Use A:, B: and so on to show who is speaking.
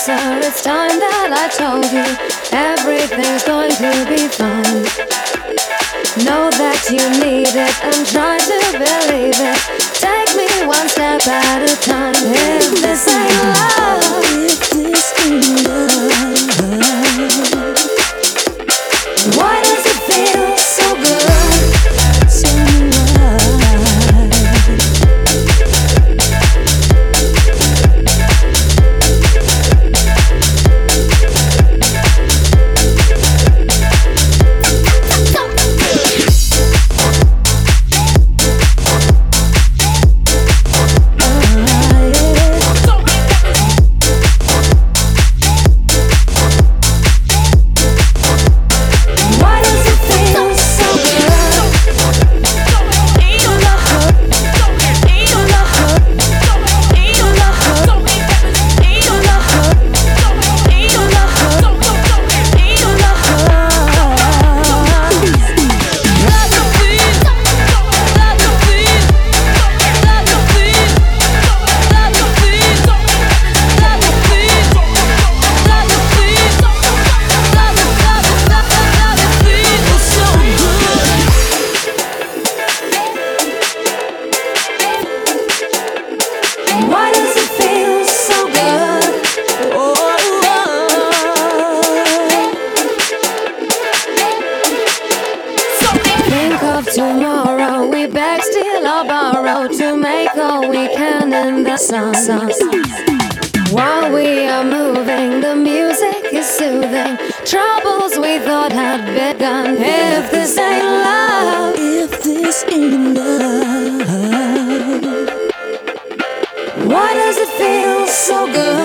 A: closer, it's time that I told you everything's going to be fine. Know that you need it and try to believe it. Take me one step at a time. If this ain't love, if this ain't love, why does it feel so good? Tell me tomorrow, we beg, steal or borrow to make all we can in the sun. While we are moving, the music is soothing troubles we thought had begun. If this ain't love, if this ain't love, why does it feel so good?